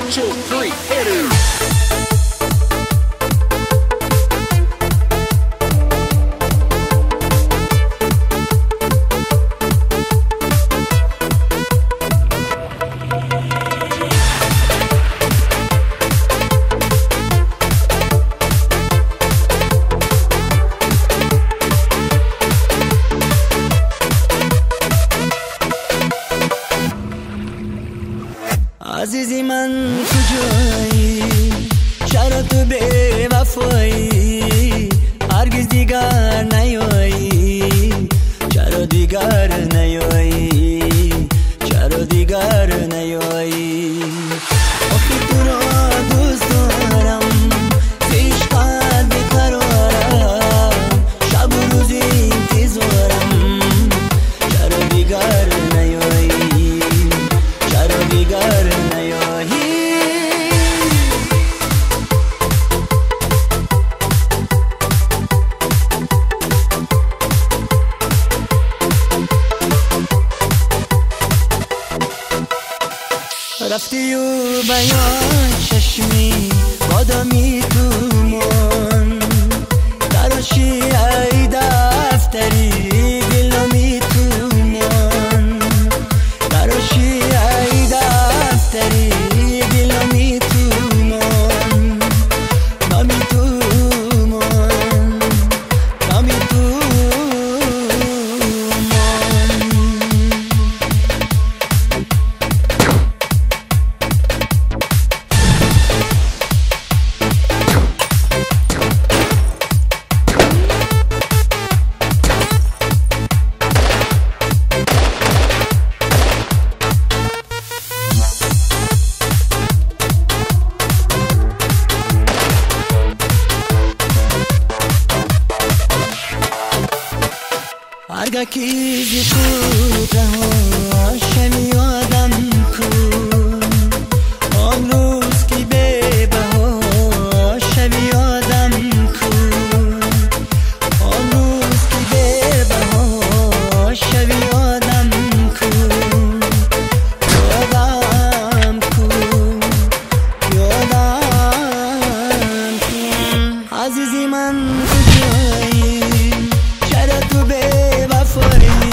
2, 3, hit it. عزیزی من کجایی؟ چرا تو به وفایی؟ هرگز دیگر نیایی، چرا دیگر نیایی، چرا دیگر نیایی؟ آخه تو را دوست دارم، پیش قد بیقرارم، شب و روز انتظارم، چرا دیگر نیایی، چرا دیگر نیایی؟ رفتی و بیان چشمی بادامی تو من، تراشی ای دفتری دلمی تو من، تراشی ای دفتری دلمی تو من، نامی تو من، نامی تو هرگاه که زیخوده ها شمی آدم کن، آن روز که به بها شمی آدم کن، آن روز که به بها شمی آدم کن، یادم کن، یادم کن. عزیزی من کجایی؟ چرا تو به وفایی؟